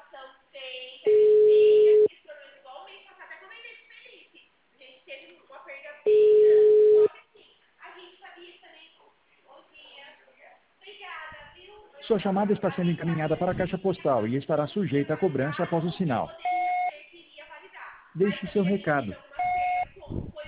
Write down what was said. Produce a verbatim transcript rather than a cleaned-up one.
Sua chamada está sendo encaminhada para a caixa postal e estará sujeita a cobrança após o sinal. Deixe seu recado.